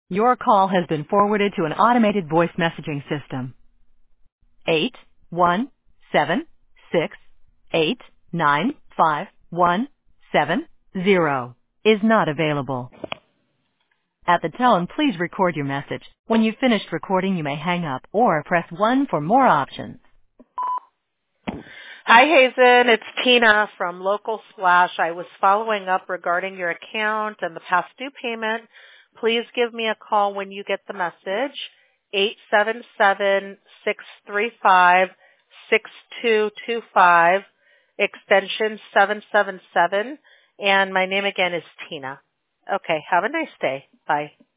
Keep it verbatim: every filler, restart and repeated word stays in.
Your call has been forwarded to an automated voice messaging system. Eight one seven six eight nine five one seven zero is not available. At the tone, please record your message. When you've finished recording, you may hang up or press one for more options. Hi, Hazen. It's Tina from Local Splash. I was following up regarding your account and the past due payment. Please give me a call when you get the message, eight seven seven, six three five, six two two five, extension seven seven seven, and my name again is Tina. Okay, have a nice day. Bye.